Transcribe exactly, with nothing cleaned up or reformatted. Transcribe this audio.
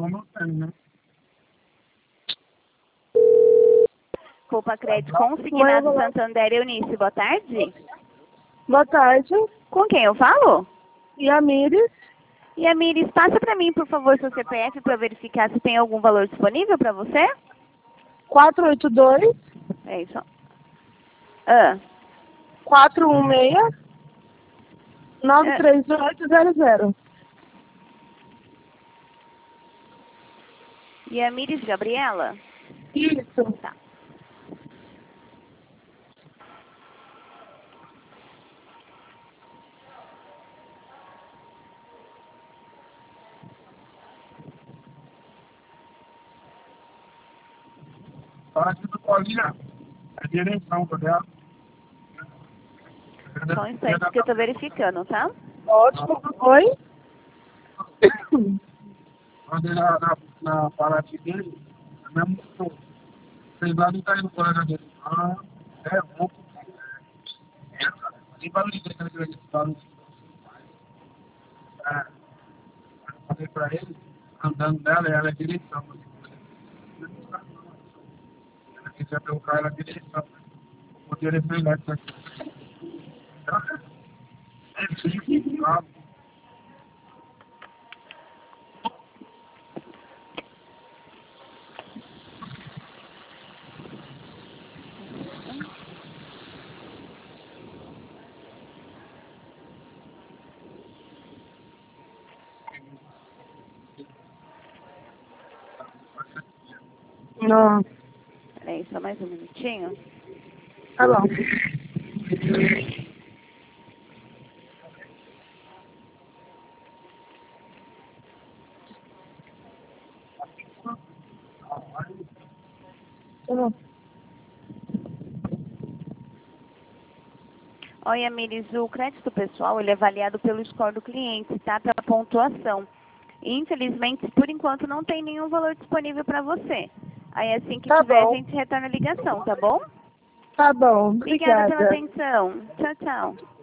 Culpa Crédito Consignado Santander Eunice, boa tarde. Boa tarde. Com quem eu falo? E a Mires? E a Mires, passa para mim, por favor, seu C P F para verificar se tem algum valor disponível para você. quatro oito dois. É isso. Ah. quatro um seis. nove três oito zero zero. E a Mires Gabriela? Isso. Tá. Paulinha, a direção, tá vendo? Só um instante que eu tô verificando, tá? Ótimo. Oi? Quando na, na, na parada dele, é mesmo que vocês lá não tá indo para a dele. Ah, é bom. É, cara. Nem barulho daquele grande barulho. É. Eu falei pra ele, andando nela, ela é direção. Ela quiser ter o carro, ela é direção. O direção elétrica. É sim, tá? Não. Peraí, só mais um minutinho. Tá bom. Tá bom. Olha, Mires, o crédito pessoal ele é avaliado pelo score do cliente, tá? Pela pontuação. Infelizmente, por enquanto, não tem nenhum valor disponível para você. Aí, assim que Tá tiver, bom. a gente retorna a ligação, tá bom? Tá bom. Obrigada Obrigada. pela atenção. Tchau, tchau.